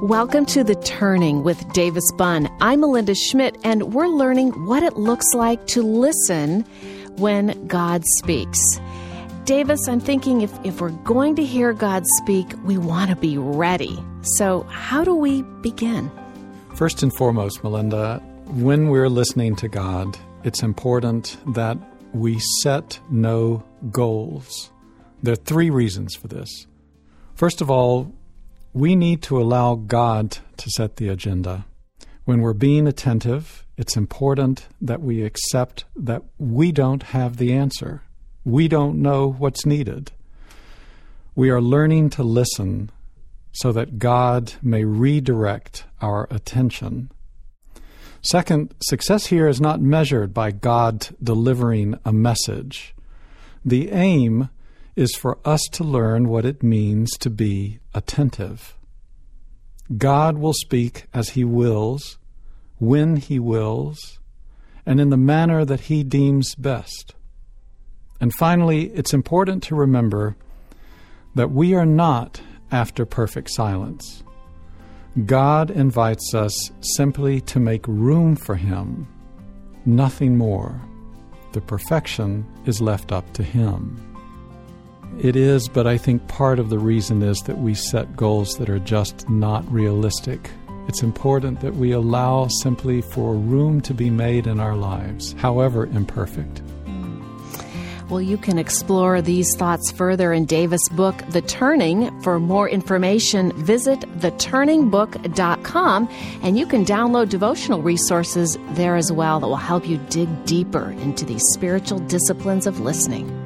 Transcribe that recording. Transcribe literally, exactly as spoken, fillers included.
Welcome to The Turning with Davis Bunn. I'm Melinda Schmidt, and we're learning what it looks like to listen when God speaks. Davis, I'm thinking if, if we're going to hear God speak, we want to be ready. So how do we begin? First and foremost, Melinda, when we're listening to God, it's important that we set no goals. There are three reasons for this. First of all, we need to allow God to set the agenda. When we're being attentive, it's important that we accept that we don't have the answer. We don't know what's needed. We are learning to listen so that God may redirect our attention. Second, success here is not measured by God delivering a message. The aim is for us to learn what it means to be attentive. God will speak as He wills, when He wills, and in the manner that He deems best. And finally, it's important to remember that we are not after perfect silence. God invites us simply to make room for Him, nothing more. The perfection is left up to Him. It is, but I think part of the reason is that we set goals that are just not realistic. It's important that we allow simply for room to be made in our lives, however imperfect. Well, you can explore these thoughts further in Davis' book, The Turning. For more information, visit the turning book dot com, and you can download devotional resources there as well that will help you dig deeper into these spiritual disciplines of listening.